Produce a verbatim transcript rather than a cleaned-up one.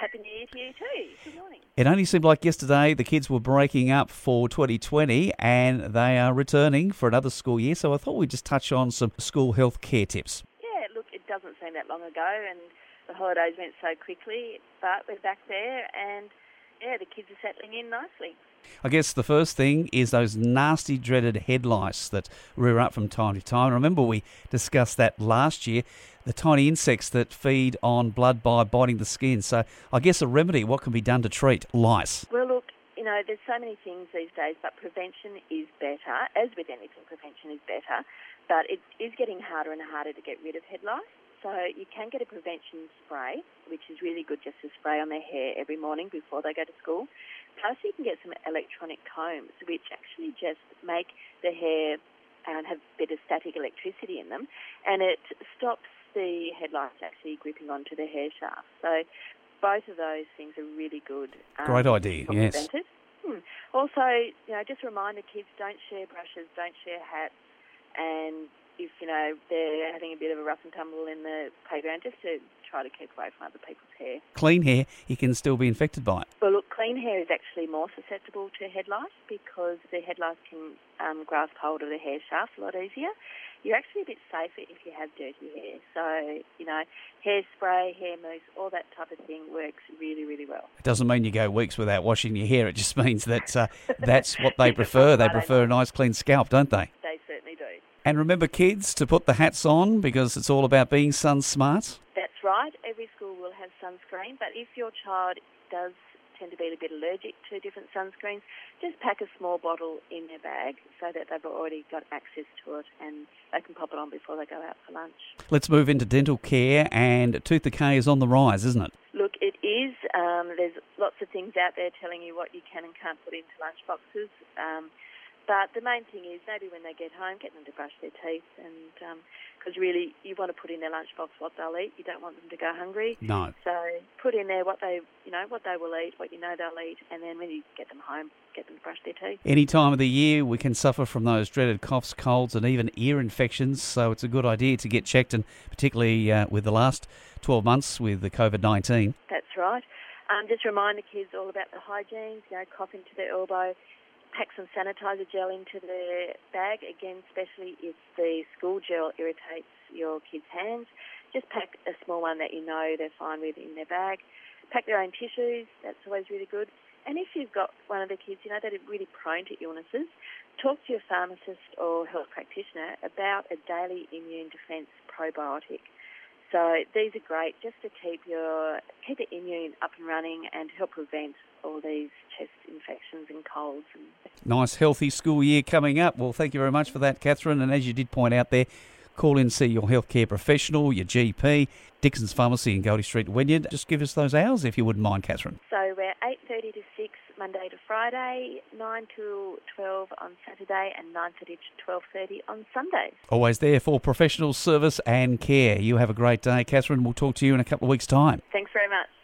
Happy New Year to you too. Good morning. It only seemed like yesterday the kids were breaking up for twenty twenty and they are returning for another school year, so I thought we'd just touch on some school health care tips. Yeah, look, it doesn't seem that long ago and the holidays went so quickly, but we're back there and, yeah, the kids are settling in nicely. I guess the first thing is those nasty, dreaded head lice that rear up from time to time. I remember we discussed that last year, the tiny insects that feed on blood by biting the skin. So I guess a remedy, what can be done to treat lice? Well, look, you know, there's so many things these days, but prevention is better. As with anything, prevention is better, but it is getting harder and harder to get rid of head lice. So you can get a prevention spray, which is really good just to spray on their hair every morning before they go to school. Plus you can get some electronic combs, which actually just make the hair and have a bit of static electricity in them, and it stops the head lice actually gripping onto the hair shaft. So both of those things are really good. Um, Great idea, yes. Hmm. Also, you know, just remind the kids, don't share brushes, don't share hats, and if, you know, they're having a bit of a rough and tumble in the playground, just to try to keep away from other people's hair. Clean hair, you can still be infected by it. Well, look, clean hair is actually more susceptible to head lice because the head lice can um, grasp hold of the hair shaft a lot easier. You're actually a bit safer if you have dirty hair. So, you know, hairspray, hair mousse, all that type of thing works really, really well. It doesn't mean you go weeks without washing your hair. It just means that uh, that's what they prefer. They prefer a nice clean scalp, don't they? They certainly do. And remember, kids, to put the hats on because it's all about being sun smart. That's right. Every school will have sunscreen, but if your child does tend to be a bit allergic to different sunscreens, just pack a small bottle in their bag so that they've already got access to it and they can pop it on before they go out for lunch. Let's move into dental care, and tooth decay is on the rise, isn't it? Look, it is. Um, there's lots of things out there telling you what you can and can't put into lunch boxes. Um, But the main thing is maybe when they get home, get them to brush their teeth, and because um, really you want to put in their lunchbox what they'll eat. You don't want them to go hungry. No. So put in there what they, you know, what they will eat, what you know they'll eat, and then when you get them home, get them to brush their teeth. Any time of the year we can suffer from those dreaded coughs, colds, and even ear infections. So it's a good idea to get checked, and particularly uh, with the last twelve months with the COVID nineteen. That's right. Um, just remind the kids all about the hygiene. You know, cough into their elbow. Pack some sanitizer gel into the bag, again, especially if the school gel irritates your kids' hands. Just pack a small one that you know they're fine with in their bag. Pack their own tissues, that's always really good. And if you've got one of the kids, you know, that are really prone to illnesses, talk to your pharmacist or health practitioner about a daily immune defence probiotic. So these are great just to keep your keep the immune up and running and help prevent all these chest infections and colds. And nice, healthy school year coming up. Well, thank you very much for that, Catherine. And as you did point out there, call in, see your healthcare professional, your G P, Dixon's Pharmacy in Goldie Street, Wynyard. Just give us those hours if you wouldn't mind, Catherine. So we're eight thirty to six Monday to Friday, nine till twelve on Saturday, and nine thirty to twelve thirty on Sundays. Always there for professional service and care. You have a great day, Catherine. We'll talk to you in a couple of weeks' time. Thanks very much.